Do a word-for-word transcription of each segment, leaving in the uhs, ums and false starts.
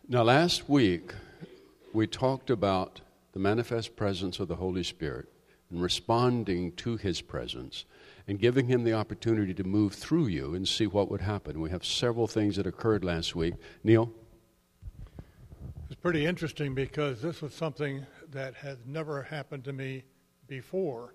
Now, last week, we talked about the manifest presence of the Holy Spirit and responding to His presence and giving Him the opportunity to move through you and see what would happen. We have several things that occurred last week. Neil? It's pretty interesting because this was something that had never happened to me before.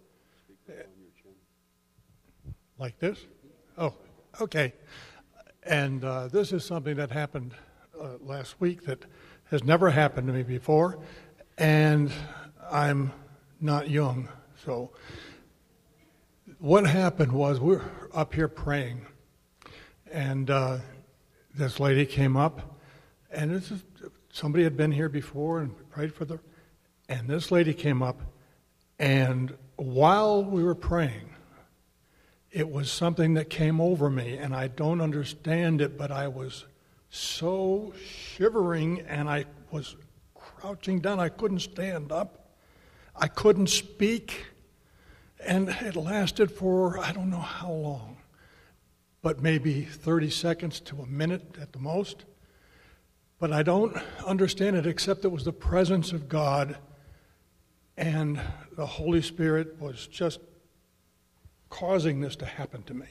Like this? Oh, okay. And uh, this is something that happened uh, last week that has never happened to me before, and I'm not young. So what happened was we were up here praying, and uh, this lady came up, and this is, somebody had been here before and prayed for them, and this lady came up, and while we were praying, it was something that came over me, and I don't understand it, but I was so shivering, and I was crouching down. I couldn't stand up. I couldn't speak, and it lasted for I don't know how long, but maybe thirty seconds to a minute at the most. But I don't understand it except it was the presence of God, and the Holy Spirit was just causing this to happen to me.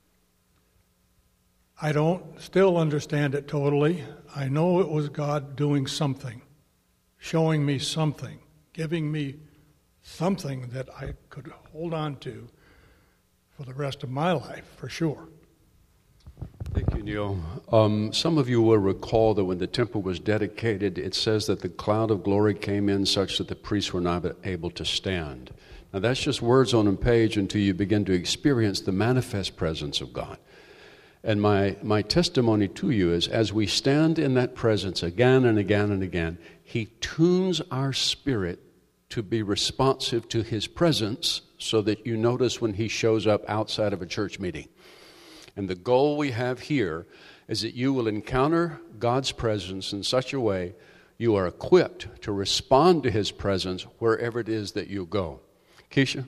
I don't still understand it totally. I know it was God doing something, showing me something, giving me something that I could hold on to for the rest of my life, for sure. Thank you, Neil. Um, some of you will recall that when the temple was dedicated, it says that the cloud of glory came in such that the priests were not able to stand. Now, that's just words on a page until you begin to experience the manifest presence of God. And my, my testimony to you is, as we stand in that presence again and again and again, He tunes our spirit to be responsive to His presence so that you notice when He shows up outside of a church meeting. And the goal we have here is that you will encounter God's presence in such a way you are equipped to respond to His presence wherever it is that you go. Keisha?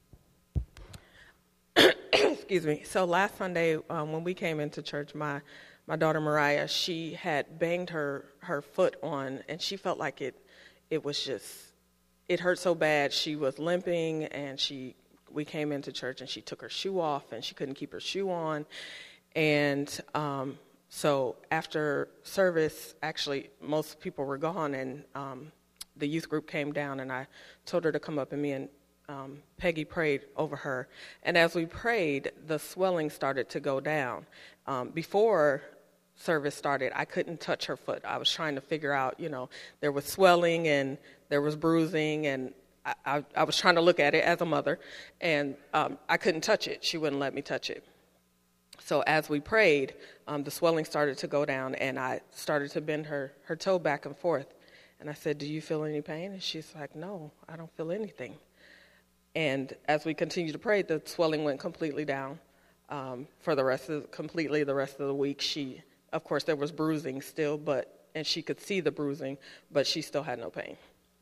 Excuse me. So last Sunday, um, when we came into church, my, my daughter Mariah, she had banged her, her foot on, and she felt like it it was just, it hurt so bad. She was limping, and she we came into church, and she took her shoe off, and she couldn't keep her shoe on. And um, so after service, actually, most people were gone, and um, the youth group came down, and I told her to come up, and me and Um, Peggy prayed over her, and as we prayed, the swelling started to go down. Um, before service started, I couldn't touch her foot. I was trying to figure out, you know, there was swelling and there was bruising, and I, I, I was trying to look at it as a mother, and um, I couldn't touch it. She wouldn't let me touch it. So as we prayed, um, the swelling started to go down, and I started to bend her, her toe back and forth. And I said, "Do you feel any pain?" And she's like, "No, I don't feel anything." And as we continued to pray, the swelling went completely down. Um, for the rest of completely the rest of the week, she, of course, there was bruising still, but and she could see the bruising, but she still had no pain.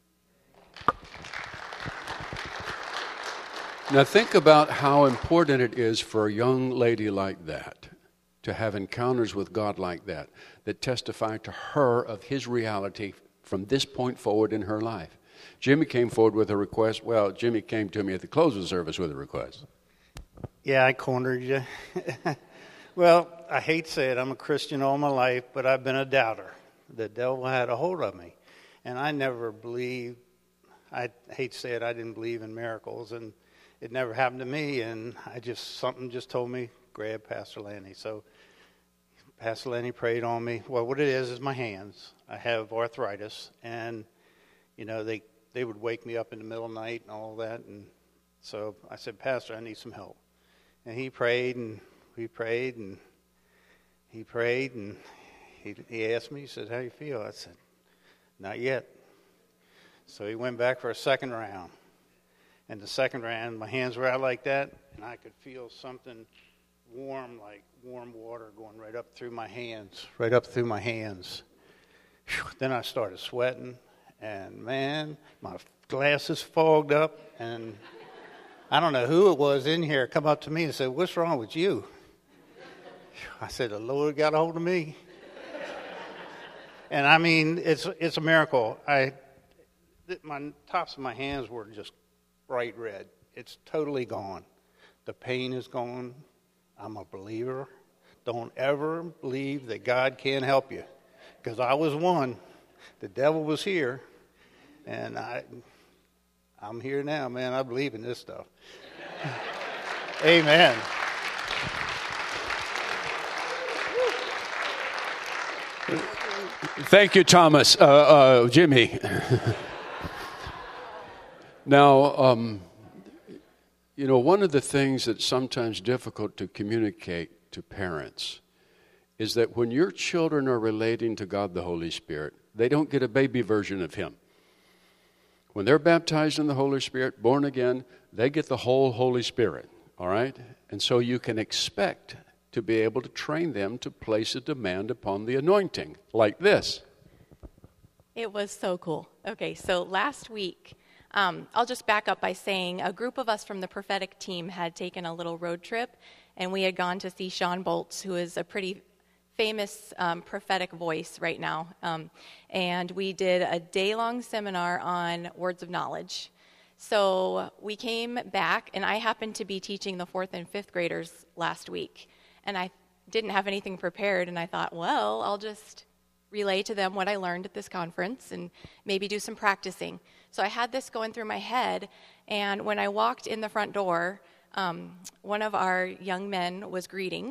Now think about how important it is for a young lady like that to have encounters with God like that, that testify to her of His reality from this point forward in her life. Jimmy came forward with a request. Well, Jimmy came to me at the close of the service with a request. Yeah, I cornered you. Well, I hate to say it, I'm a Christian all my life, but I've been a doubter. The devil had a hold of me, and I never believed, I hate to say it, I didn't believe in miracles, and it never happened to me, and I just, something just told me, grab Pastor Lanny. So Pastor Lanny prayed on me. Well, what it is is my hands. I have arthritis, and, you know, they They would wake me up in the middle of the night and all that. And so I said, "Pastor, I need some help." And he prayed, and we prayed, and he prayed, and he, he asked me, he said, "How do you feel?" I said, "Not yet." So he went back for a second round. And the second round, my hands were out like that, and I could feel something warm, like warm water going right up through my hands, right up through my hands. Whew. Then I started sweating. And, man, my glasses fogged up, and I don't know who it was in here come up to me and said, "What's wrong with you?" I said, "The Lord got a hold of me." And I mean, it's it's a miracle. I, my tops of my hands were just bright red. It's totally gone. The pain is gone. I'm a believer. Don't ever believe that God can't help you, because I was one. The devil was here, and I, I'm here now, man. I believe in this stuff. Amen. Thank you, Thomas. Uh, uh, Jimmy. Now, um, you know, one of the things that's sometimes difficult to communicate to parents is that when your children are relating to God the Holy Spirit, they don't get a baby version of Him. When they're baptized in the Holy Spirit, born again, they get the whole Holy Spirit, all right? And so you can expect to be able to train them to place a demand upon the anointing, like this. It was so cool. Okay, so last week, um, I'll just back up by saying a group of us from the prophetic team had taken a little road trip, and we had gone to see Sean Boltz, who is a pretty famous um, prophetic voice right now. Um, and we did a day-long seminar on words of knowledge. So we came back, and I happened to be teaching the fourth and fifth graders last week. And I didn't have anything prepared, and I thought, well, I'll just relay to them what I learned at this conference and maybe do some practicing. So I had this going through my head, and when I walked in the front door, um, one of our young men was greeting,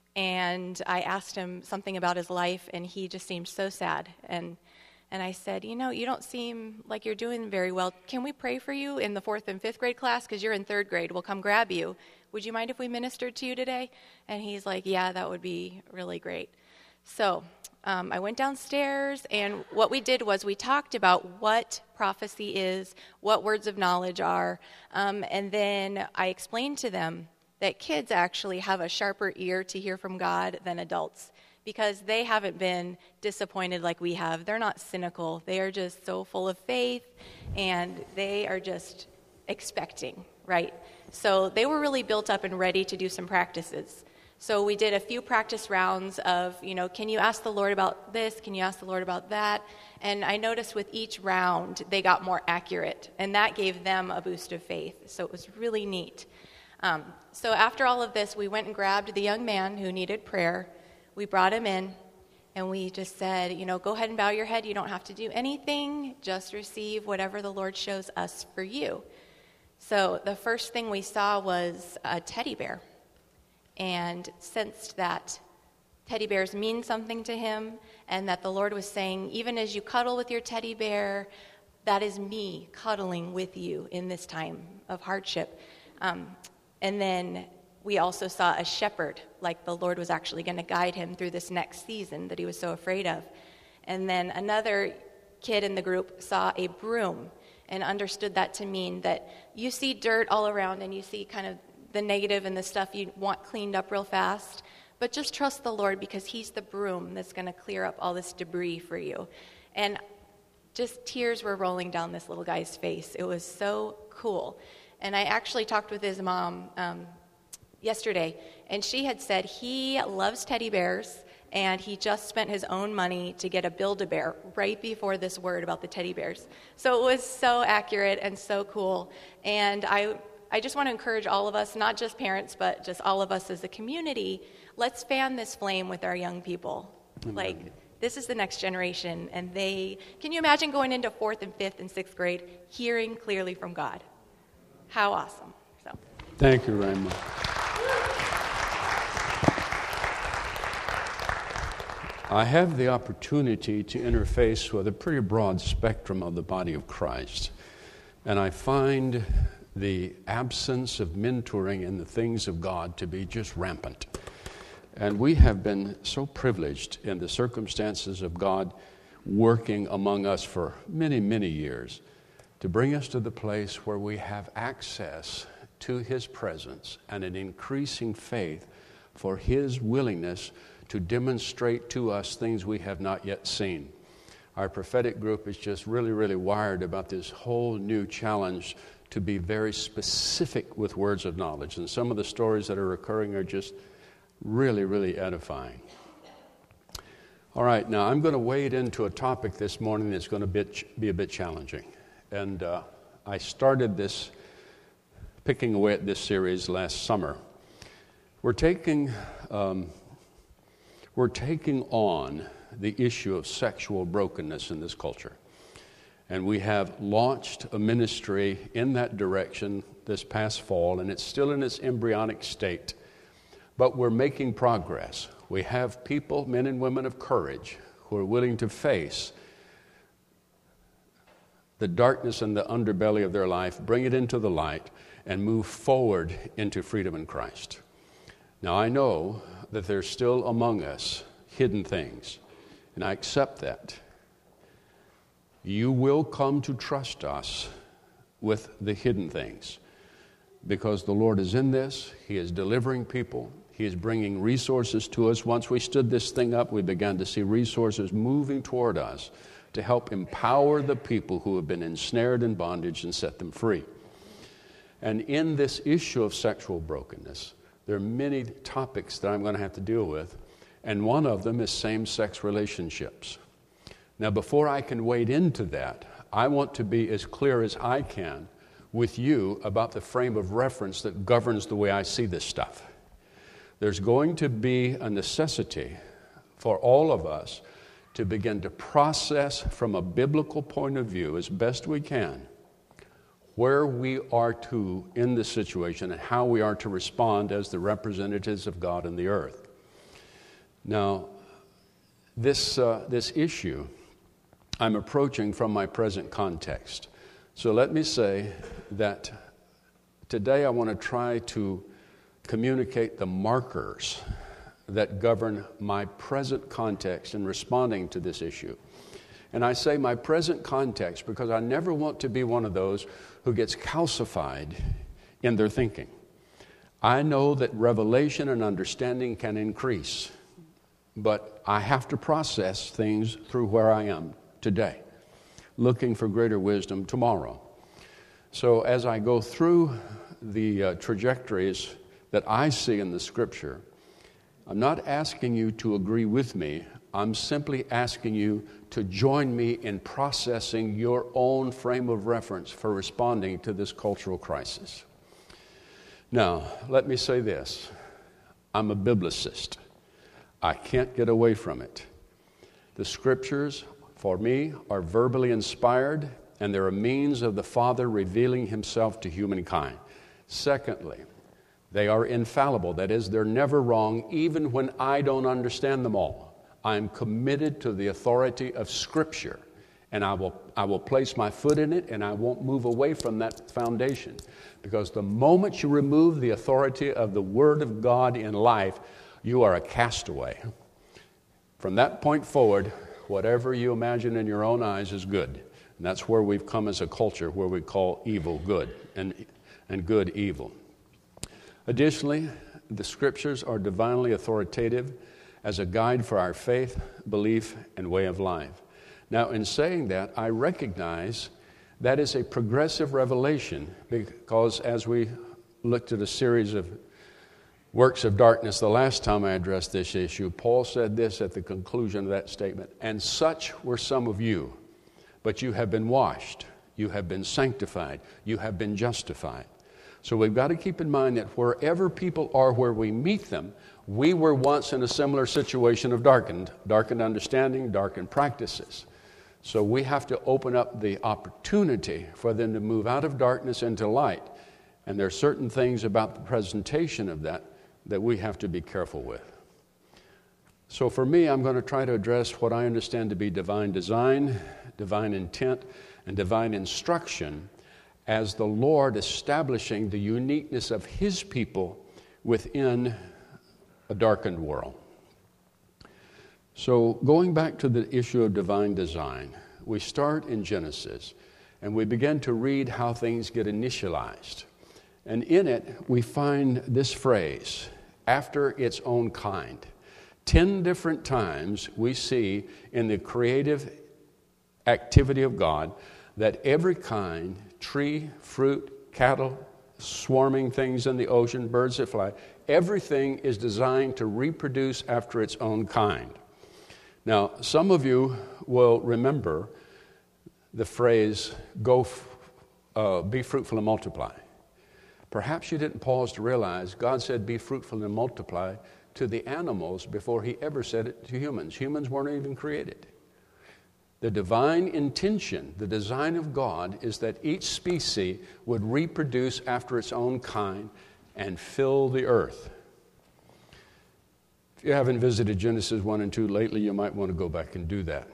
and I asked him something about his life, and he just seemed so sad. And and I said, you know, you don't seem like you're doing very well. Can we pray for you in the fourth and fifth grade class? Because you're in third grade. We'll come grab you. Would you mind if we ministered to you today? And he's like, yeah, that would be really great. So um, I went downstairs, and what we did was we talked about what prophecy is, what words of knowledge are, um, and then I explained to them that kids actually have a sharper ear to hear from God than adults, because they haven't been disappointed like we have. They're not cynical. They are just so full of faith, and they are just expecting, right? So they were really built up and ready to do some practices. So we did a few practice rounds of, you know, can you ask the Lord about this? Can you ask the Lord about that? And I noticed with each round, they got more accurate, and that gave them a boost of faith. So it was really neat. Um, so after all of this, we went and grabbed the young man who needed prayer. We brought him in, and we just said, you know, go ahead and bow your head. You don't have to do anything. Just receive whatever the Lord shows us for you. So the first thing we saw was a teddy bear, and sensed that teddy bears mean something to him, and that the Lord was saying, even as you cuddle with your teddy bear, that is me cuddling with you in this time of hardship. Um, and then we also saw a shepherd, like the Lord was actually going to guide him through this next season that he was so afraid of. And then another kid in the group saw a broom and understood that to mean that you see dirt all around, and you see kind of the negative and the stuff you want cleaned up real fast, but just trust the Lord, because He's the broom that's going to clear up all this debris for you. And just tears were rolling down this little guy's face. It was so cool. And I actually talked with his mom um, yesterday, and she had said he loves teddy bears, and he just spent his own money to get a Build-A-Bear right before this word about the teddy bears. So it was so accurate and so cool. And I I just want to encourage all of us, not just parents, but just all of us as a community, let's fan this flame with our young people. Amen. Like, this is the next generation, and they, can you imagine going into fourth and fifth and sixth grade, hearing clearly from God? How awesome. So. Thank you, Raymond. I have the opportunity to interface with a pretty broad spectrum of the body of Christ, and I find the absence of mentoring in the things of God to be just rampant. And we have been so privileged in the circumstances of God working among us for many, many years to bring us to the place where we have access to His presence and an increasing faith for His willingness to demonstrate to us things we have not yet seen. Our prophetic group is just really, really wired about this whole new challenge to be very specific with words of knowledge. And some of the stories that are occurring are just really, really edifying. All right, now I'm going to wade into a topic this morning that's going to be a bit challenging. And uh, I started this, picking away at this series last summer. We're taking, um, we're taking on the issue of sexual brokenness in this culture. And we have launched a ministry in that direction this past fall, and it's still in its embryonic state. But we're making progress. We have people, men and women of courage, who are willing to face the darkness and the underbelly of their life, bring it into the light, and move forward into freedom in Christ. Now, I know that there's still among us hidden things, and I accept that. You will come to trust us with the hidden things because the Lord is in this. He is delivering people. He is bringing resources to us. Once we stood this thing up, we began to see resources moving toward us to help empower the people who have been ensnared in bondage and set them free. And in this issue of sexual brokenness, there are many topics that I'm going to have to deal with, and one of them is same-sex relationships. Now, before I can wade into that, I want to be as clear as I can with you about the frame of reference that governs the way I see this stuff. There's going to be a necessity for all of us to begin to process from a biblical point of view as best we can where we are to in this situation and how we are to respond as the representatives of God in the earth. Now, this, uh, this issue I'm approaching from my present context. So let me say that today I want to try to communicate the markers that govern my present context in responding to this issue. And I say my present context because I never want to be one of those who gets calcified in their thinking. I know that revelation and understanding can increase, but I have to process things through where I am today, looking for greater wisdom tomorrow. So as I go through the uh, trajectories that I see in the Scripture, I'm not asking you to agree with me. I'm simply asking you to join me in processing your own frame of reference for responding to this cultural crisis. Now, let me say this. I'm a biblicist. I can't get away from it. The Scriptures, for me, are verbally inspired, and they're a means of the Father revealing Himself to humankind. Secondly, they are infallible. That is, they're never wrong, even when I don't understand them all. I'm committed to the authority of Scripture, and I will, I will place my foot in it, and I won't move away from that foundation. Because the moment you remove the authority of the Word of God in life, you are a castaway. From that point forward, whatever you imagine in your own eyes is good. And that's where we've come as a culture, where we call evil good and, and good evil. Additionally, the Scriptures are divinely authoritative as a guide for our faith, belief, and way of life. Now, in saying that, I recognize that is a progressive revelation because as we looked at a series of works of darkness the last time I addressed this issue, Paul said this at the conclusion of that statement, "And such were some of you, but you have been washed, you have been sanctified, you have been justified." So we've got to keep in mind that wherever people are where we meet them, we were once in a similar situation of darkened, darkened understanding, darkened practices. So we have to open up the opportunity for them to move out of darkness into light. And there are certain things about the presentation of that that we have to be careful with. So for me, I'm going to try to address what I understand to be divine design, divine intent, and divine instruction as the Lord establishing the uniqueness of His people within a darkened world. So going back to the issue of divine design, we start in Genesis and we begin to read how things get initialized. And in it, we find this phrase, "after its own kind." Ten different times we see in the creative activity of God that every kind, tree, fruit, cattle, swarming things in the ocean, birds that fly, everything is designed to reproduce after its own kind. Now, some of you will remember the phrase, go, f- uh, be fruitful and multiply. Perhaps you didn't pause to realize God said, be fruitful and multiply to the animals before he ever said it to humans. Humans weren't even created. The divine intention, the design of God, is that each species would reproduce after its own kind and fill the earth. If you haven't visited Genesis one and two lately, you might want to go back and do that.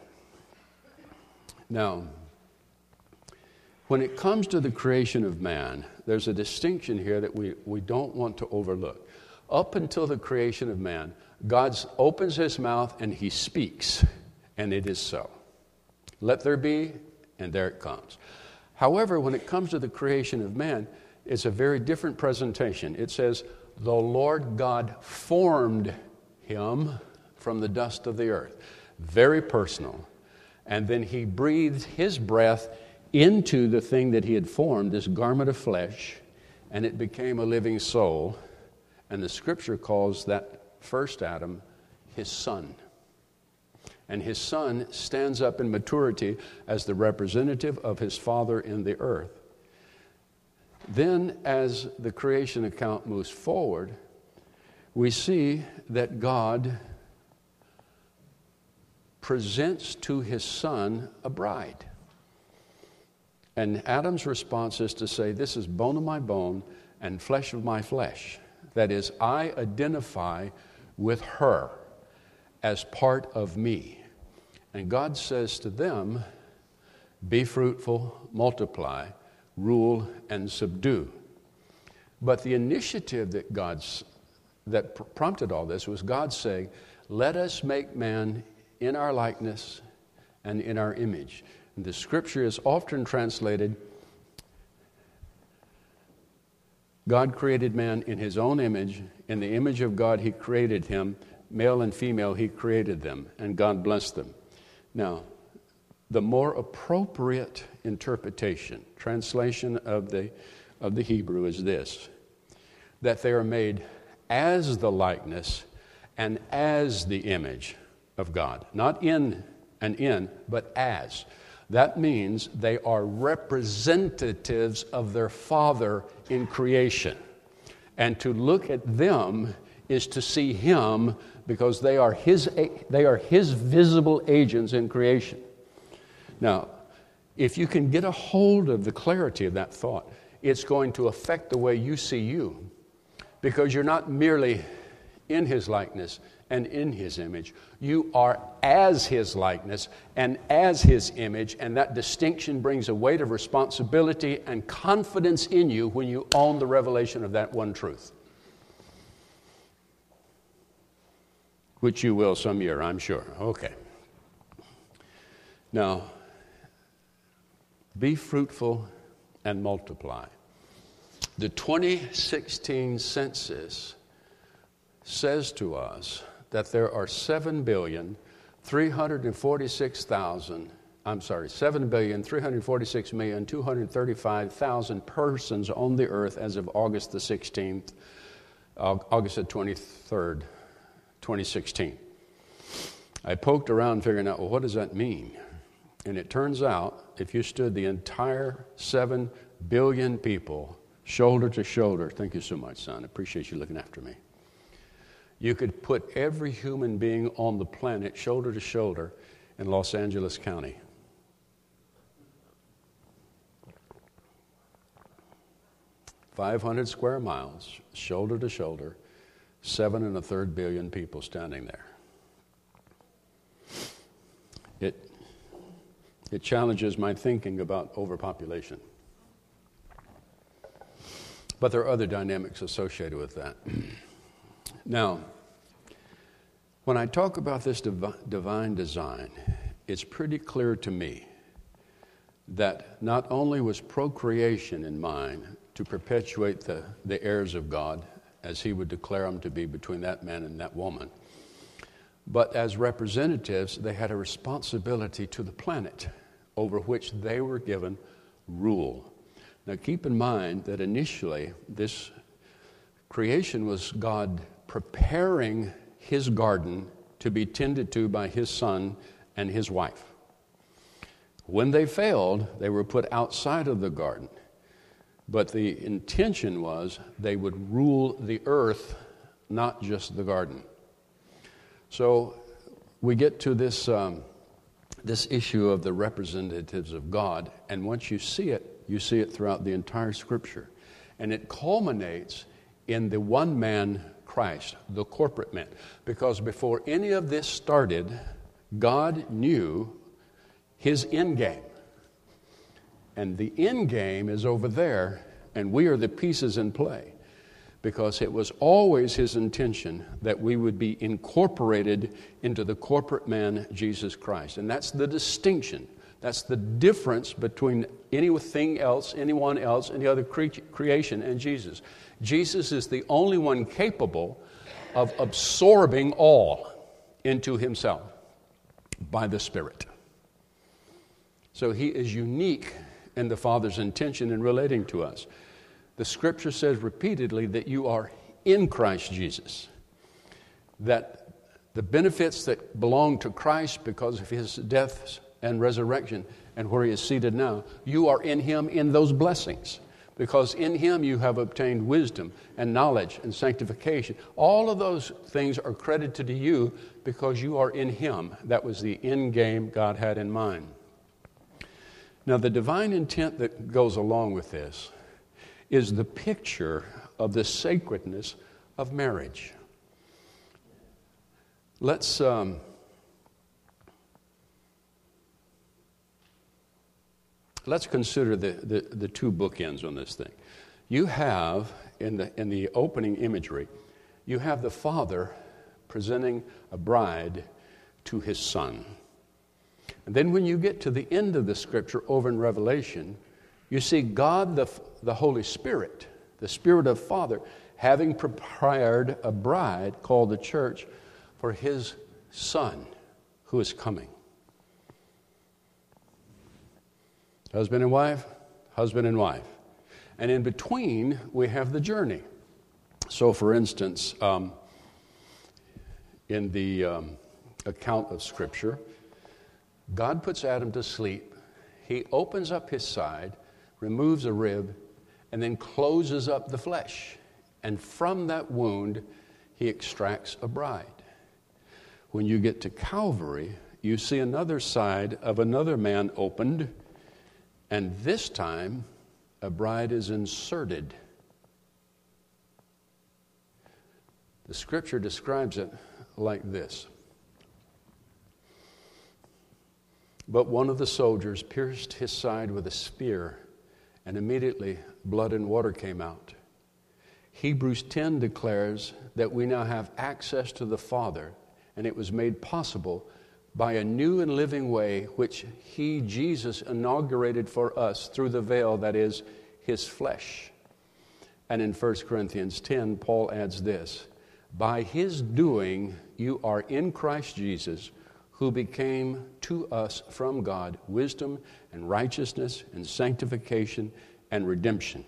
Now, when it comes to the creation of man, there's a distinction here that we, we don't want to overlook. Up until the creation of man, God opens his mouth and he speaks, and it is so. Let there be, and there it comes. However, when it comes to the creation of man, it's a very different presentation. It says, the Lord God formed him from the dust of the earth. Very personal. And then he breathed his breath into the thing that he had formed, this garment of flesh, and it became a living soul. And the scripture calls that first Adam his son. And his son stands up in maturity as the representative of his father in the earth. Then, as the creation account moves forward, we see that God presents to his son a bride. And Adam's response is to say, this is bone of my bone and flesh of my flesh. That is, I identify with her as part of me. And God says to them, be fruitful, multiply, rule, and subdue. But the initiative that God's that pr- prompted all this was God saying, let us make man in our likeness and in our image. And the scripture is often translated, God created man in his own image. In the image of God, he created him. Male and female, he created them. And God blessed them. Now, the more appropriate interpretation, translation of the, of the Hebrew is this, that they are made as the likeness and as the image of God. Not in and in, but as. That means they are representatives of their Father in creation. And to look at them is to see him because they are his, they are his visible agents in creation. Now, if you can get a hold of the clarity of that thought, it's going to affect the way you see you, because you're not merely in his likeness and in his image. You are as his likeness and as his image, and that distinction brings a weight of responsibility and confidence in you when you own the revelation of that one truth. Which you will some year, I'm sure. Okay. Now, be fruitful and multiply. The twenty sixteen census says to us that there are seven billion three hundred forty-six thousand, I'm sorry, seven billion three hundred forty-six million two hundred thirty-five thousand persons on the earth as of August the sixteenth, August the twenty-third, twenty sixteen. I poked around figuring out, well, what does that mean? And it turns out, if you stood the entire seven billion people shoulder to shoulder, thank you so much, son, I appreciate you looking after me. You could put every human being on the planet shoulder to shoulder in Los Angeles County. five hundred square miles, shoulder to shoulder, seven and a third billion people standing there. It, it challenges my thinking about overpopulation. But there are other dynamics associated with that. Now, when I talk about this divi- divine design, it's pretty clear to me that not only was procreation in mind to perpetuate the, the heirs of God, as he would declare them to be between that man and that woman, but as representatives, they had a responsibility to the planet over which they were given rule. Now keep in mind that initially this creation was God preparing his garden to be tended to by his son and his wife. When they failed, they were put outside of the garden. But the intention was they would rule the earth, not just the garden. So we get to this um, this issue of the representatives of God, and once you see it, you see it throughout the entire Scripture. And it culminates in the one man, Christ, the corporate man. Because before any of this started, God knew his end game. And the end game is over there, and we are the pieces in play. Because it was always his intention that we would be incorporated into the corporate man, Jesus Christ. And that's the distinction. That's the difference between anything else, anyone else, any other cre- creation and Jesus. Jesus is the only one capable of absorbing all into himself by the Spirit. So he is unique in the Father's intention in relating to us. The Scripture says repeatedly that you are in Christ Jesus, that the benefits that belong to Christ because of his death and resurrection and where he is seated now, you are in him in those blessings, because in him you have obtained wisdom and knowledge and sanctification. All of those things are credited to you because you are in him. That was the end game God had in mind. Now, the divine intent that goes along with this is the picture of the sacredness of marriage. Let's um, let's consider the, the, the two bookends on this thing. You have, in the in the opening imagery, you have the father presenting a bride to his son. And then when you get to the end of the Scripture over in Revelation, you see God, the, the Holy Spirit, the Spirit of Father, having prepared a bride called the church for his Son who is coming. Husband and wife, husband and wife. And in between, we have the journey. So, for instance, um, in the um, account of Scripture, God puts Adam to sleep. He opens up his side, removes a rib, and then closes up the flesh. And from that wound, he extracts a bride. When you get to Calvary, you see another side of another man opened, and this time, a bride is inserted. The Scripture describes it like this. But one of the soldiers pierced his side with a spear, and immediately blood and water came out. Hebrews ten declares that we now have access to the Father, and it was made possible by a new and living way which he, Jesus, inaugurated for us through the veil, that is, his flesh. And in First Corinthians ten, Paul adds this: by his doing you are in Christ Jesus, who became to us from God wisdom and righteousness and sanctification and redemption.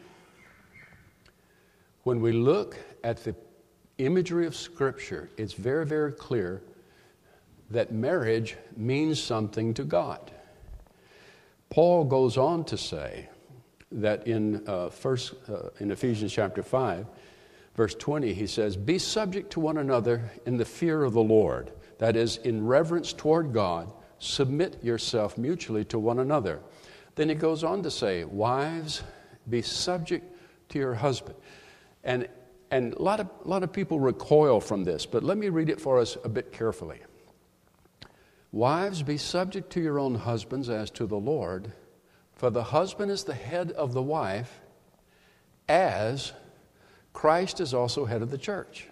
When we look at the imagery of Scripture, it's very, very clear that marriage means something to God. Paul goes on to say that in uh, first uh, in Ephesians chapter five, verse twenty, he says, "Be subject to one another in the fear of the Lord." That is, in reverence toward God, submit yourself mutually to one another. Then he goes on to say, "Wives, be subject to your husband." And and a lot of a lot of people recoil from this, but let me read it for us a bit carefully. "Wives, be subject to your own husbands as to the Lord, for the husband is the head of the wife, as Christ is also head of the church.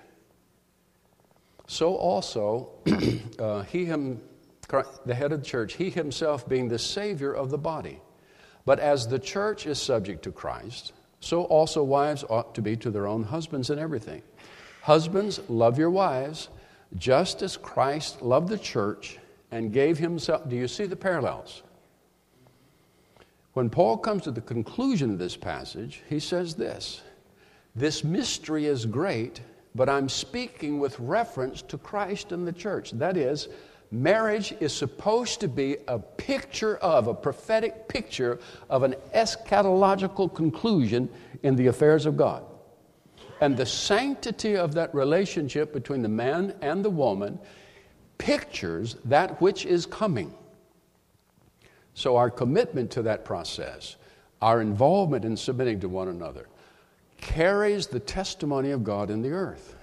So also, uh, he him, the head of the church, he himself being the Savior of the body. But as the church is subject to Christ, so also wives ought to be to their own husbands in everything. Husbands, love your wives, just as Christ loved the church and gave himself." Do you see the parallels? When Paul comes to the conclusion of this passage, he says this: "This mystery is great, but I'm speaking with reference to Christ and the church. That is, marriage is supposed to be a picture of, a prophetic picture of an eschatological conclusion in the affairs of God. And the sanctity of that relationship between the man and the woman pictures that which is coming. So our commitment to that process, our involvement in submitting to one another, carries the testimony of God in the earth.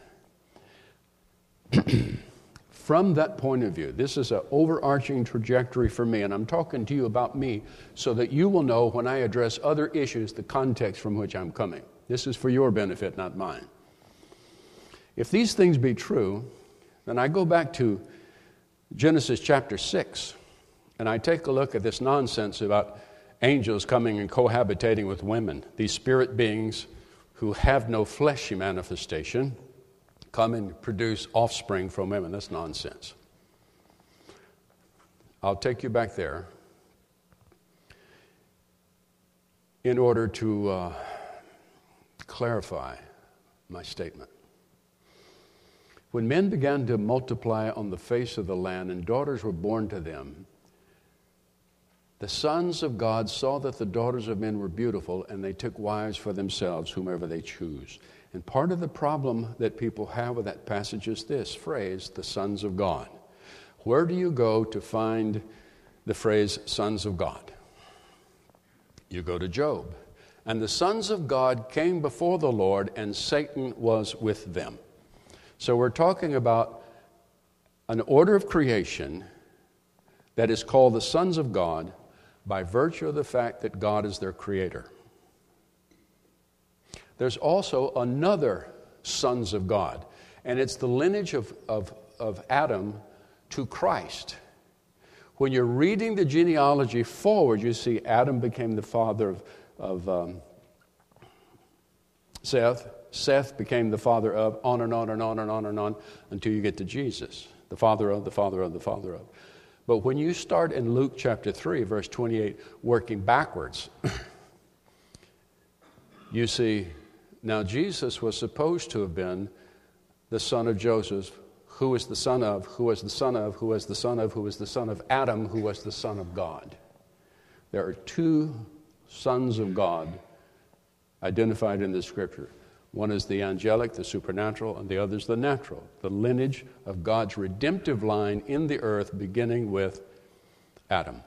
From that point of view, this is an overarching trajectory for me, and I'm talking to you about me so that you will know when I address other issues the context from which I'm coming. This is for your benefit, not mine. If these things be true, then I go back to Genesis chapter six, and I take a look at this nonsense about angels coming and cohabitating with women, these spirit beings who have no fleshy manifestation, come and produce offspring from women. That's nonsense. I'll take you back there in order to uh, clarify my statement. When men began to multiply on the face of the land and daughters were born to them, the sons of God saw that the daughters of men were beautiful, and they took wives for themselves, whomever they choose. And part of the problem that people have with that passage is this phrase, the sons of God. Where do you go to find the phrase, sons of God? You go to Job. And the sons of God came before the Lord, and Satan was with them. So we're talking about an order of creation that is called the sons of God by virtue of the fact that God is their creator. There's also another sons of God, and it's the lineage of, of, of Adam to Christ. When you're reading the genealogy forward, you see Adam became the father of, of um, Seth. Seth became the father of, on and on and on and on and on until you get to Jesus, the father of, the father of, the father of. But when you start in Luke chapter three, verse twenty-eight, working backwards, you see, now Jesus was supposed to have been the son of Joseph, who was the son of, who was the son of, who was the son of, who was the son of Adam, who was the son of God. There are two sons of God identified in the Scripture. One is the angelic, the supernatural, and the other is the natural, the lineage of God's redemptive line in the earth, beginning with Adam.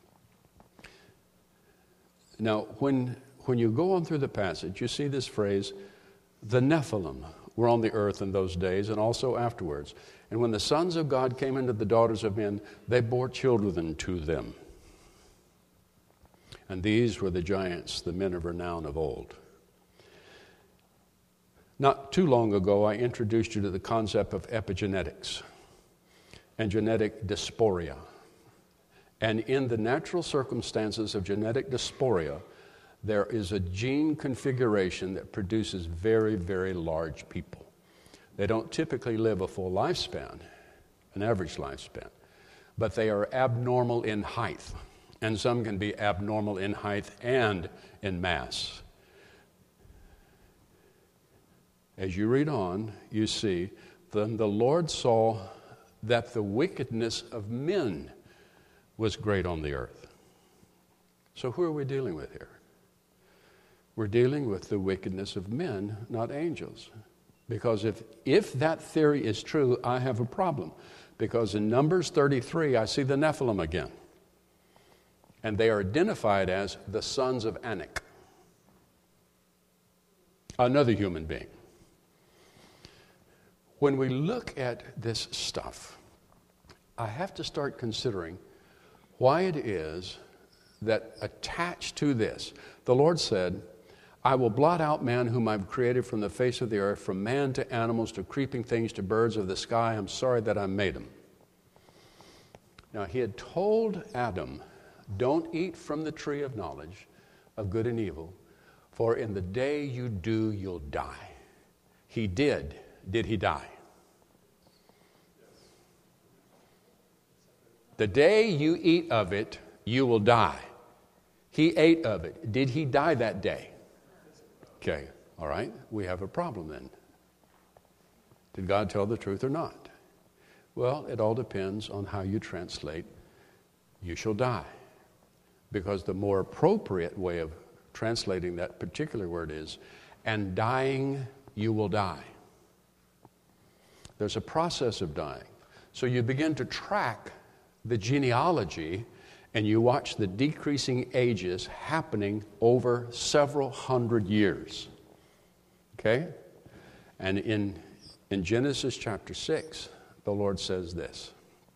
Now, when, when you go on through the passage, you see this phrase, the Nephilim were on the earth in those days and also afterwards. And when the sons of God came into the daughters of men, they bore children to them. And these were the giants, the men of renown of old. Not too long ago, I introduced you to the concept of epigenetics and genetic dysphoria. And in the natural circumstances of genetic dysphoria, there is a gene configuration that produces very, very large people. They don't typically live a full lifespan, an average lifespan, but they are abnormal in height. And some can be abnormal in height and in mass. As you read on, you see, then the Lord saw that the wickedness of men was great on the earth. So who are we dealing with here? We're dealing with the wickedness of men, not angels. Because if, if that theory is true, I have a problem. Because in Numbers thirty-three, I see the Nephilim again. And they are identified as the sons of Anak, another human being. When we look at this stuff, I have to start considering why it is that attached to this, the Lord said, I will blot out man whom I've created from the face of the earth, from man to animals to creeping things to birds of the sky. I'm sorry that I made them. Now, he had told Adam, don't eat from the tree of knowledge of good and evil, for in the day you do, you'll die. He did. Did he die? The day you eat of it, you will die. He ate of it. Did he die that day? Okay, all right. We have a problem then. Did God tell the truth or not? Well, it all depends on how you translate, you shall die. Because the more appropriate way of translating that particular word is, and dying, you will die. There's a process of dying. So you begin to track the genealogy, and you watch the decreasing ages happening over several hundred years. Okay? And in, in Genesis chapter six, the Lord says this.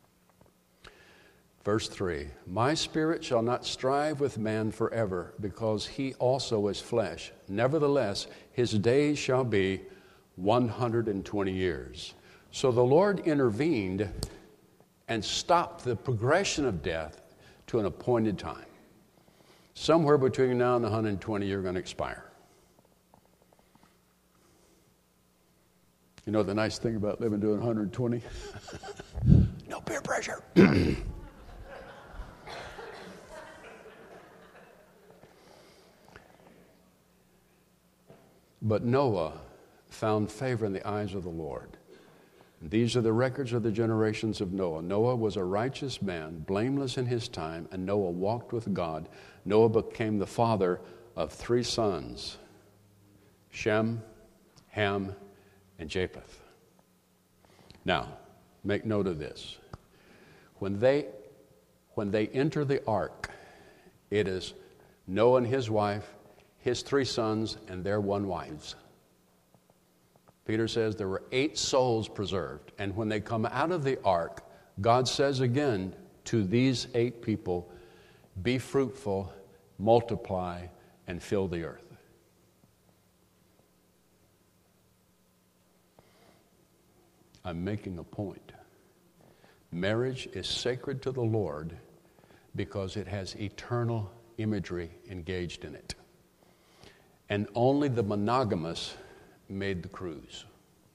Verse three, my spirit shall not strive with man forever, because he also is flesh. Nevertheless, his days shall be one hundred twenty years. So the Lord intervened and stopped the progression of death to an appointed time. Somewhere between now and one hundred twenty, you're going to expire. You know the nice thing about living to one hundred twenty? No peer pressure. But Noah found favor in the eyes of the Lord. And these are the records of the generations of Noah. Noah was a righteous man, blameless in his time, and Noah walked with God. Noah became the father of three sons, Shem, Ham, and Japheth. Now, make note of this. When they, when they enter the ark, it is Noah and his wife, his three sons, and their one wives. Peter says there were eight souls preserved. And when they come out of the ark, God says again to these eight people, be fruitful, multiply, and fill the earth. I'm making a point. Marriage is sacred to the Lord because it has eternal imagery engaged in it. And only the monogamous made the cruise.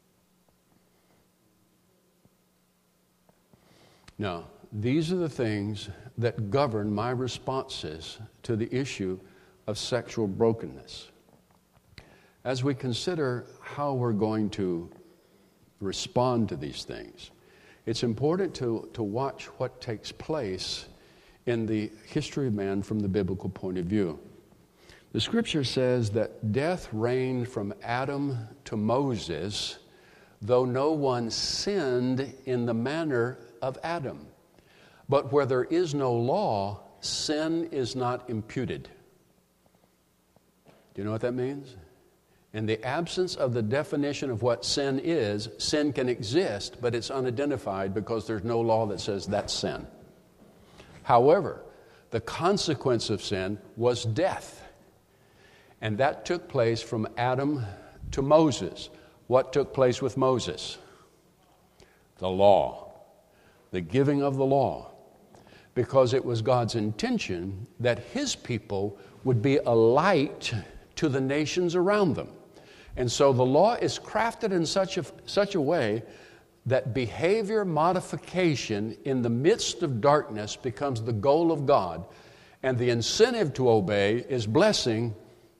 Now, these are the things that govern my responses to the issue of sexual brokenness. As we consider how we're going to respond to these things, it's important to, to watch what takes place in the history of man from the biblical point of view. The scripture says that death reigned from Adam to Moses, though no one sinned in the manner of Adam. But where there is no law, sin is not imputed. Do you know what that means? In the absence of the definition of what sin is, sin can exist, but it's unidentified because there's no law that says that's sin. However, the consequence of sin was death. And that took place from Adam to Moses. What took place with Moses? The law. The giving of the law. Because it was God's intention that his people would be a light to the nations around them. And so the law is crafted in such a, such a way that behavior modification in the midst of darkness becomes the goal of God. And the incentive to obey is blessing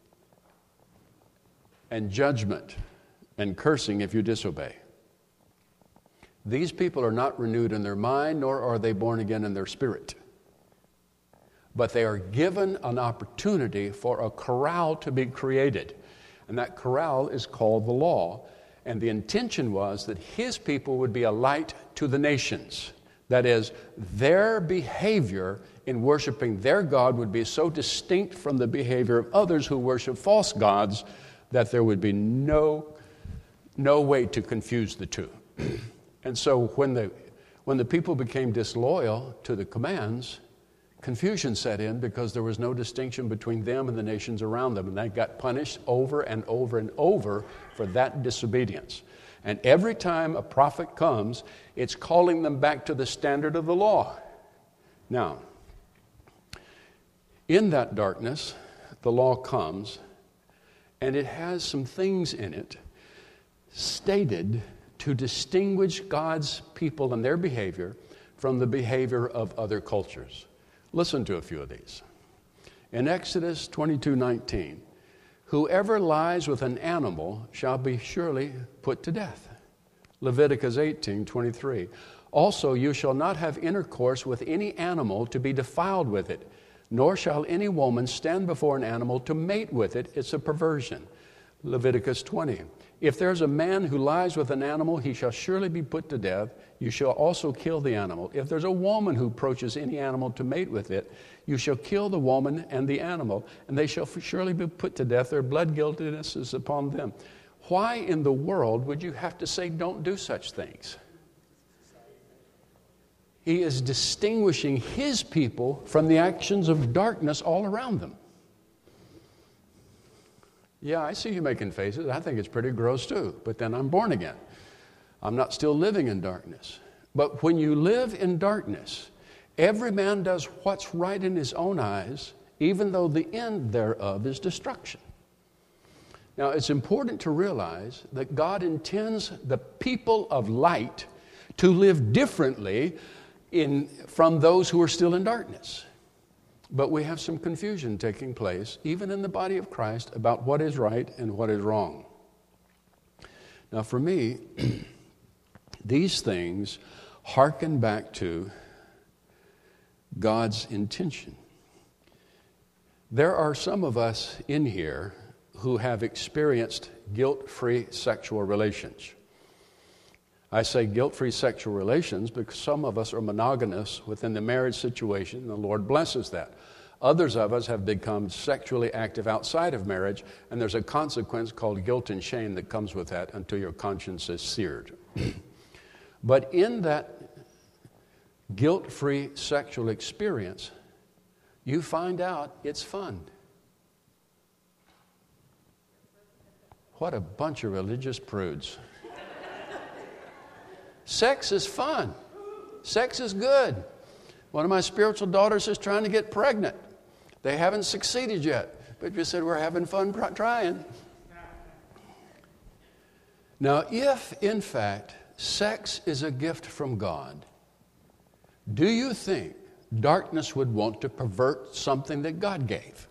and judgment and cursing if you disobey. These people are not renewed in their mind, nor are they born again in their spirit. But they are given an opportunity for a corral to be created. And that corral is called the law. And the intention was that his people would be a light to the nations. That is, their behavior in worshiping their God would be so distinct from the behavior of others who worship false gods that there would be no, no way to confuse the two. And so when the, when the people became disloyal to the commands, confusion set in because there was no distinction between them and the nations around them. And they got punished over and over and over for that disobedience. And every time a prophet comes, it's calling them back to the standard of the law. Now, in that darkness, the law comes, and it has some things in it stated to distinguish God's people and their behavior from the behavior of other cultures. Listen to a few of these. In Exodus twenty-two nineteen, whoever lies with an animal shall be surely put to death. Leviticus eighteen twenty-three. Also, you shall not have intercourse with any animal to be defiled with it, nor shall any woman stand before an animal to mate with it. It's a perversion. Leviticus twenty. If there's a man who lies with an animal, he shall surely be put to death. You shall also kill the animal. If there's a woman who approaches any animal to mate with it, you shall kill the woman and the animal, and they shall surely be put to death. Their blood guiltiness is upon them. Why in the world would you have to say don't do such things? He is distinguishing his people from the actions of darkness all around them. Yeah, I see you making faces. I think it's pretty gross too. But then I'm born again. I'm not still living in darkness. But when you live in darkness, every man does what's right in his own eyes, even though the end thereof is destruction. Now, it's important to realize that God intends the people of light to live differently in, from those who are still in darkness. But we have some confusion taking place, even in the body of Christ, about what is right and what is wrong. Now, for me, these things hearken back to God's intention. There are some of us in here who have experienced guilt-free sexual relations. I say guilt-free sexual relations because some of us are monogamous within the marriage situation, and the Lord blesses that. Others of us have become sexually active outside of marriage, and there's a consequence called guilt and shame that comes with that until your conscience is seared. But in that guilt-free sexual experience, you find out it's fun. What a bunch of religious prudes. Sex is fun. Sex is good. One of my spiritual daughters is trying to get pregnant. They haven't succeeded yet, but you said we're having fun trying. Now, if, in fact, sex is a gift from God, do you think darkness would want to pervert something that God gave?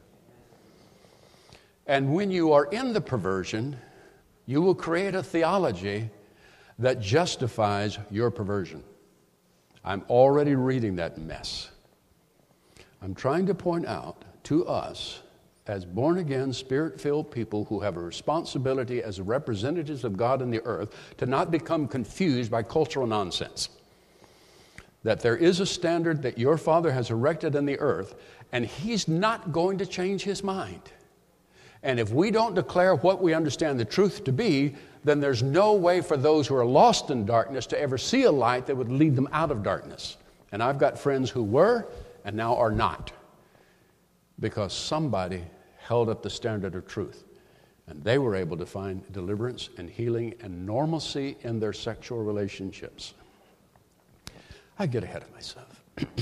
And when you are in the perversion, you will create a theology that justifies your perversion. I'm already reading that mess. I'm trying to point out to us, as born-again, spirit-filled people who have a responsibility as representatives of God in the earth, to not become confused by cultural nonsense. That there is a standard that your Father has erected in the earth, and He's not going to change His mind. And if we don't declare what we understand the truth to be, then there's no way for those who are lost in darkness to ever see a light that would lead them out of darkness. And I've got friends who were and now are not, because somebody held up the standard of truth. And they were able to find deliverance and healing and normalcy in their sexual relationships. I get ahead of myself.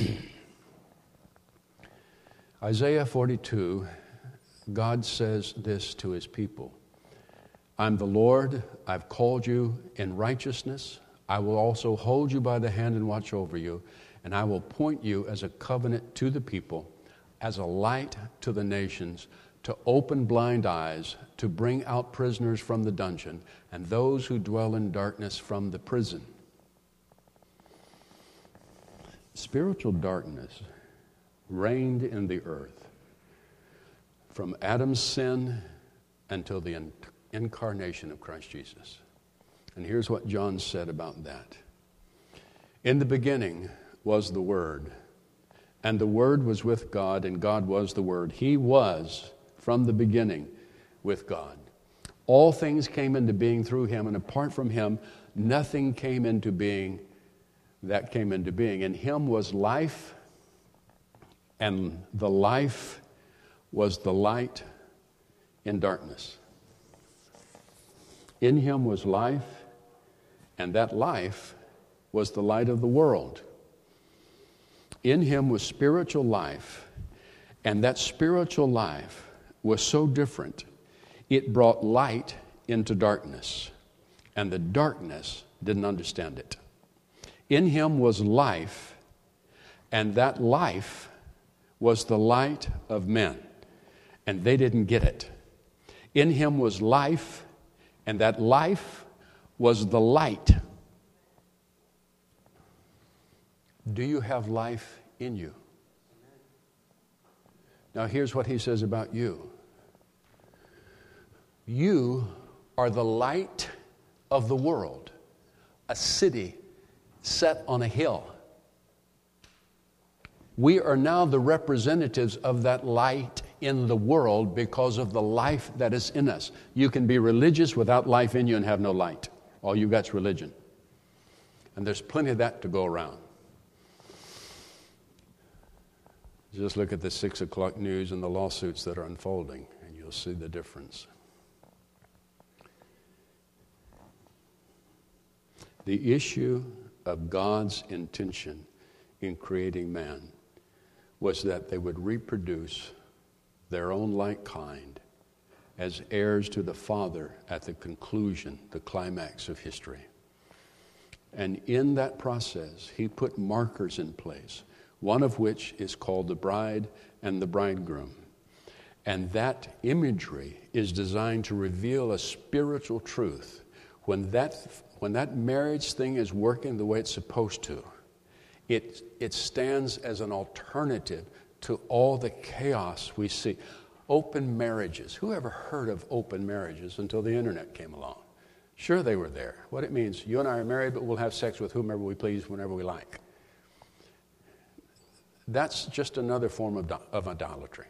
Isaiah forty-two, God says this to His people. I'm the Lord, I've called you in righteousness. I will also hold you by the hand and watch over you. And I will point you as a covenant to the people, as a light to the nations, to open blind eyes, to bring out prisoners from the dungeon, and those who dwell in darkness from the prison. Spiritual darkness reigned in the earth from Adam's sin until the incarnation of Christ Jesus. And here's what John said about that. In the beginning was the Word, and the Word was with God, and God was the Word. He was from the beginning with God. All things came into being through Him, and apart from Him, nothing came into being that came into being. In Him was life, and the life was the light in darkness. In Him was life, and that life was the light of the world. In Him was spiritual life, and that spiritual life was so different, it brought light into darkness, and the darkness didn't understand it. In Him was life, and that life was the light of men, and they didn't get it. In Him was life, and that life was the light Do you have life in you? Now here's what he says about you. You are the light of the world, a city set on a hill. We are now the representatives of that light in the world because of the life that is in us. You can be religious without life in you and have no light. All you got's religion. And there's plenty of that to go around. Just look at the six o'clock news and the lawsuits that are unfolding, and you'll see the difference. The issue of God's intention in creating man was that they would reproduce their own like kind as heirs to the Father at the conclusion, the climax of history. And in that process, he put markers in place, one of which is called the bride and the bridegroom. And that imagery is designed to reveal a spiritual truth. When that, when that marriage thing is working the way it's supposed to, it, it stands as an alternative to all the chaos we see. Open marriages. Who ever heard of open marriages until the internet came along? Sure, they were there. What it means, you and I are married, but we'll have sex with whomever we please, whenever we like. That's just another form of, of idolatry.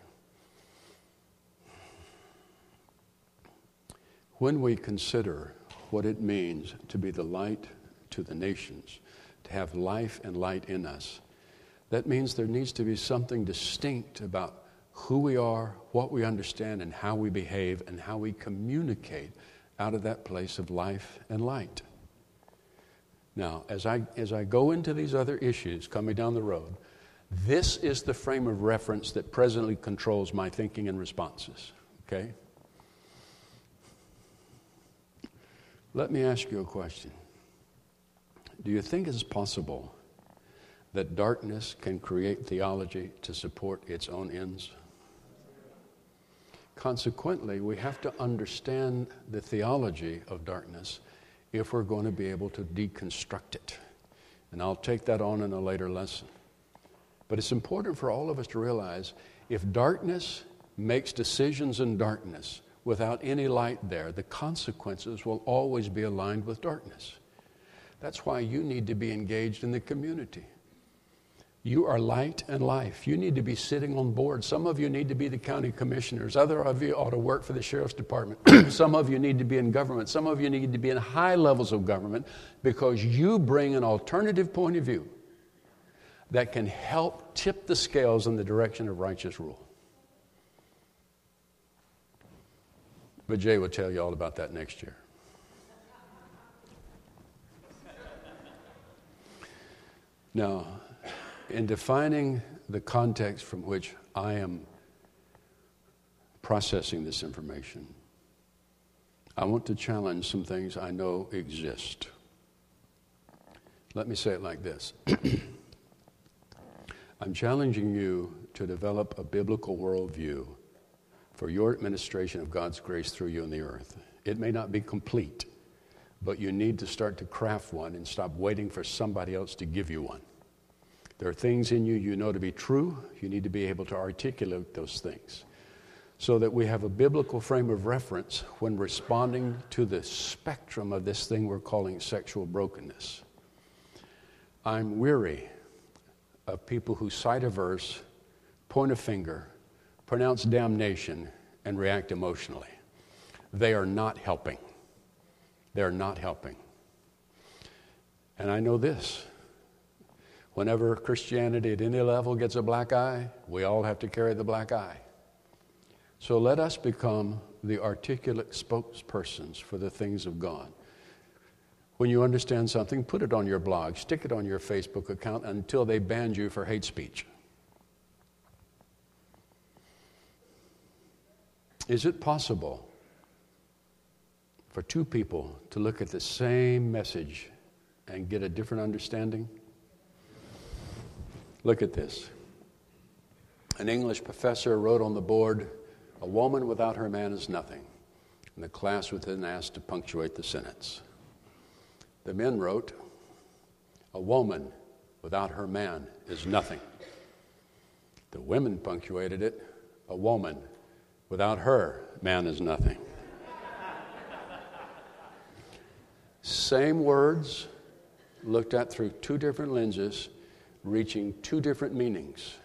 When we consider what it means to be the light to the nations, to have life and light in us, that means there needs to be something distinct about who we are, what we understand, and how we behave, and how we communicate out of that place of life and light. Now, as I, as I go into these other issues coming down the road, this is the frame of reference that presently controls my thinking and responses, okay? Let me ask you a question. Do you think it's possible that darkness can create theology to support its own ends? Consequently, we have to understand the theology of darkness if we're going to be able to deconstruct it. And I'll take that on in a later lesson. But it's important for all of us to realize if darkness makes decisions in darkness without any light there, the consequences will always be aligned with darkness. That's why you need to be engaged in the community. You are light and life. You need to be sitting on board. Some of you need to be the county commissioners. Other of you ought to work for the sheriff's department. Some of you need to be in government. Some of you need to be in high levels of government because you bring an alternative point of view that can help tip the scales in the direction of righteous rule. But Jay will tell you all about that next year. Now, in defining the context from which I am processing this information, I want to challenge some things I know exist. Let me say it like this. I'm challenging you to develop a biblical worldview for your administration of God's grace through you in the earth. It may not be complete, but you need to start to craft one and stop waiting for somebody else to give you one. There are things in you you know to be true. You need to be able to articulate those things so that we have a biblical frame of reference when responding to the spectrum of this thing we're calling sexual brokenness. I'm weary of people who cite a verse, point a finger, pronounce damnation, and react emotionally. They are not helping. They're not helping. And I know this. Whenever Christianity at any level gets a black eye, we all have to carry the black eye. So let us become the articulate spokespersons for the things of God. When you understand something, put it on your blog, stick it on your Facebook account until they ban you for hate speech. Is it possible for two people to look at the same message and get a different understanding? Look at this. An English professor wrote on the board, "A woman without her man is nothing." And the class was then asked to punctuate the sentence. The men wrote, "A woman without her, man is nothing. The women punctuated it, a woman, without her, man is nothing. Same words, looked at through two different lenses, reaching two different meanings.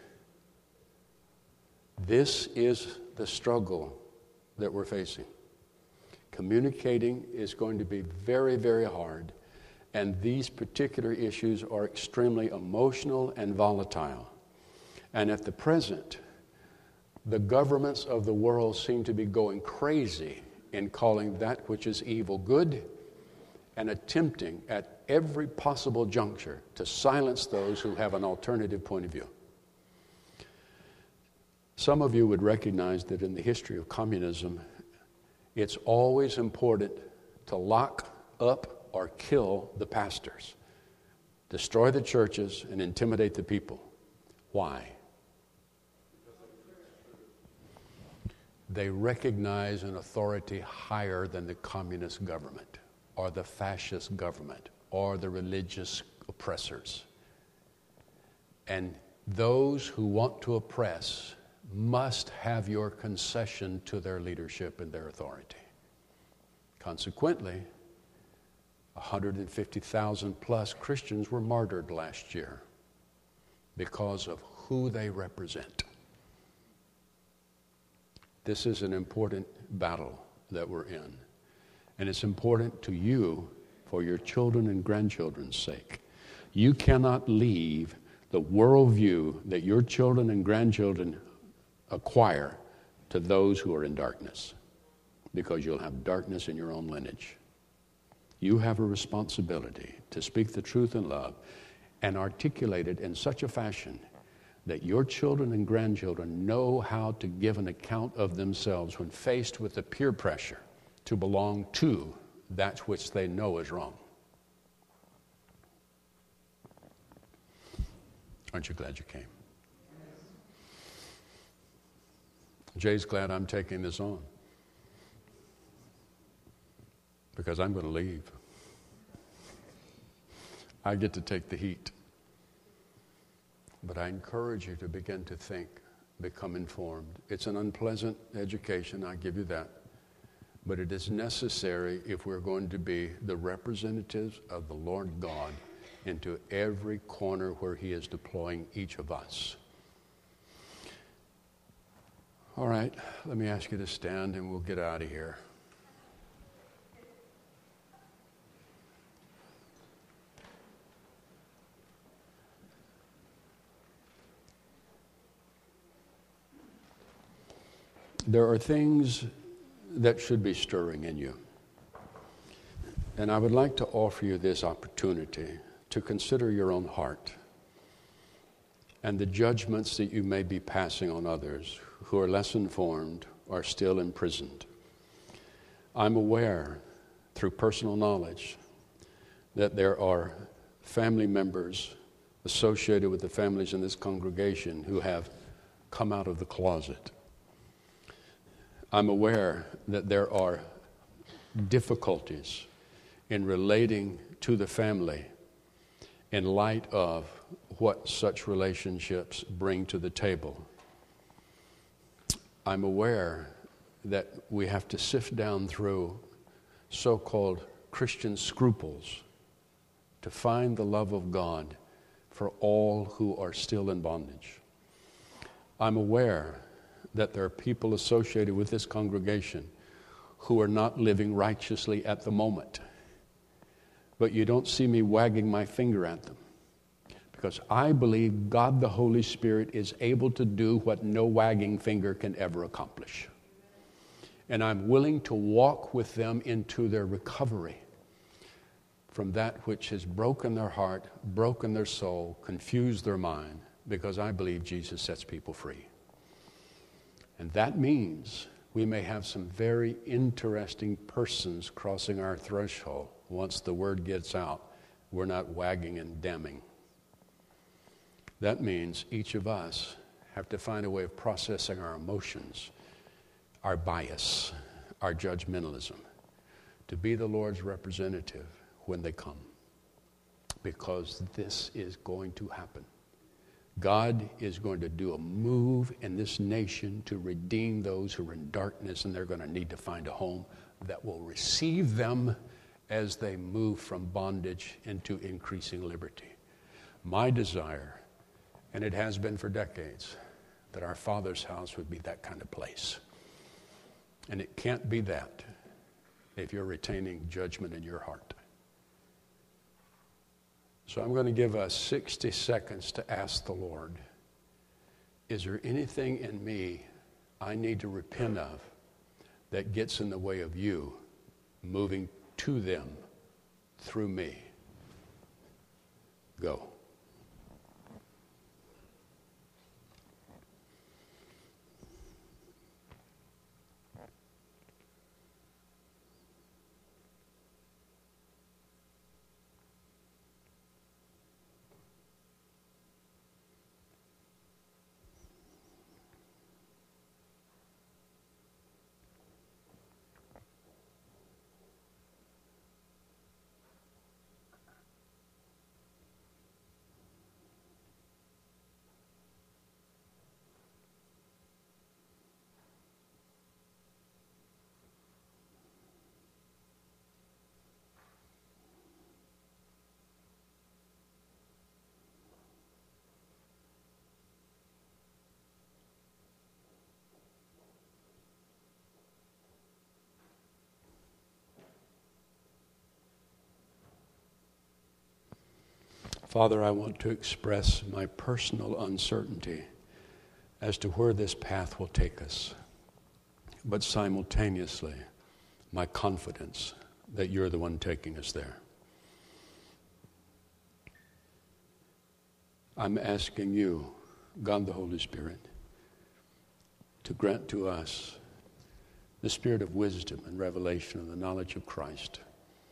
This is the struggle that we're facing. Communicating is going to be very, very hard, and these particular issues are extremely emotional and volatile. And at the present, the governments of the world seem to be going crazy in calling that which is evil good and attempting at every possible juncture to silence those who have an alternative point of view. Some of you would recognize that in the history of communism, it's always important to lock up or kill the pastors, destroy the churches, and intimidate the people. Why? They recognize an authority higher than the communist government or the fascist government or the religious oppressors. And those who want to oppress must have your concession to their leadership and their authority. Consequently, one hundred fifty thousand plus Christians were martyred last year because of who they represent. This is an important battle that we're in. And it's important to you for your children and grandchildren's sake. You cannot leave the worldview that your children and grandchildren acquire to those who are in darkness, because you'll have darkness in your own lineage. You have a responsibility to speak the truth in love and articulate it in such a fashion that your children and grandchildren know how to give an account of themselves when faced with the peer pressure to belong to that which they know is wrong. Aren't you glad you came? Jay's glad I'm taking this on, because I'm going to leave. I get to take the heat. But I encourage you to begin to think, become informed. It's an unpleasant education, I give you that. But it is necessary if we're going to be the representatives of the Lord God into every corner where He is deploying each of us. All right, let me ask you to stand and we'll get out of here. There are things that should be stirring in you. And I would like to offer you this opportunity to consider your own heart and the judgments that you may be passing on others who are less informed or still imprisoned. I'm aware through personal knowledge that there are family members associated with the families in this congregation who have come out of the closet. I'm aware that there are difficulties in relating to the family in light of what such relationships bring to the table. I'm aware that we have to sift down through so-called Christian scruples to find the love of God for all who are still in bondage. I'm aware that there are people associated with this congregation who are not living righteously at the moment. But you don't see me wagging my finger at them, because I believe God the Holy Spirit is able to do what no wagging finger can ever accomplish. And I'm willing to walk with them into their recovery from that which has broken their heart, broken their soul, confused their mind, because I believe Jesus sets people free. And that means we may have some very interesting persons crossing our threshold. Once the word gets out, we're not wagging and damning. That means each of us have to find a way of processing our emotions, our bias, our judgmentalism, to be the Lord's representative when they come. because this is going to happen. God is going to do a move in this nation to redeem those who are in darkness, and they're going to need to find a home that will receive them as they move from bondage into increasing liberty. My desire, and it has been for decades, that our Father's house would be that kind of place. And it can't be that if you're retaining judgment in your heart. So I'm going to give us sixty seconds to ask the Lord, is there anything in me I need to repent of that gets in the way of you moving to them through me? Go. Father, I want to express my personal uncertainty as to where this path will take us, but simultaneously, my confidence that you're the one taking us there. I'm asking you, God the Holy Spirit, to grant to us the spirit of wisdom and revelation and the knowledge of Christ,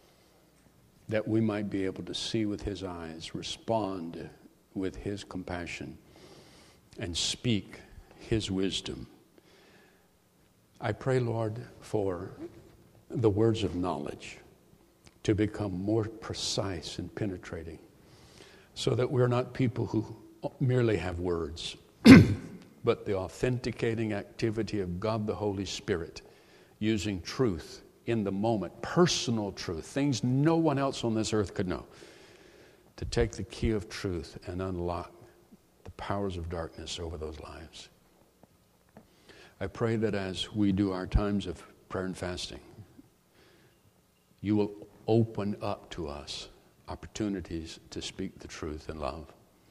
that we might be able to see with his eyes, respond with his compassion, and speak his wisdom. I pray, Lord, for the words of knowledge to become more precise and penetrating, so that we're not people who merely have words, but the authenticating activity of God the Holy Spirit, using truth in the moment, personal truth, things no one else on this earth could know, to take the key of truth and unlock the powers of darkness over those lives. I pray that as we do our times of prayer and fasting, you will open up to us opportunities to speak the truth in love,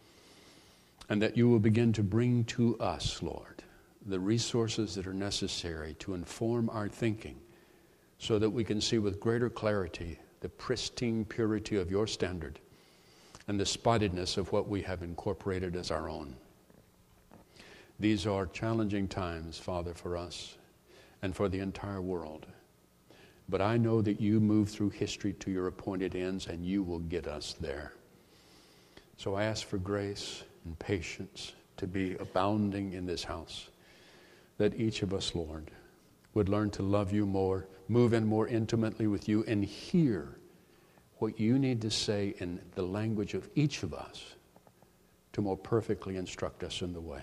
and that you will begin to bring to us, Lord, the resources that are necessary to inform our thinking, so that we can see with greater clarity the pristine purity of your standard and the spottedness of what we have incorporated as our own. These are challenging times, Father, for us and for the entire world. But I know that you move through history to your appointed ends, and you will get us there. So I ask for grace and patience to be abounding in this house, that each of us, Lord, would learn to love you more, move in more intimately with you, and hear what you need to say in the language of each of us to more perfectly instruct us in the way.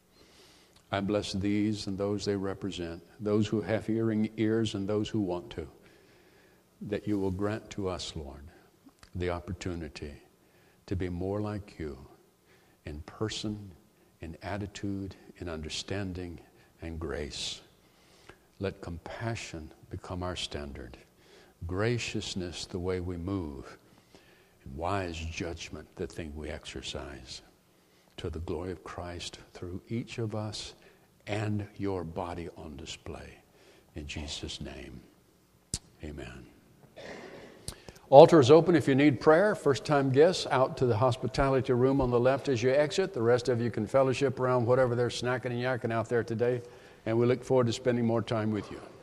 I bless these and those they represent, those who have hearing ears and those who want to, that you will grant to us, Lord, the opportunity to be more like you in person, in attitude, in understanding, and grace. Let compassion become our standard, graciousness the way we move, and wise judgment the thing we exercise, to the glory of Christ through each of us and your body on display. In Jesus' name, amen. Altar is open if you need prayer. First-time guests out to the hospitality room on the left as you exit. The rest of you can fellowship around whatever they're snacking and yakking out there today. And we look forward to spending more time with you.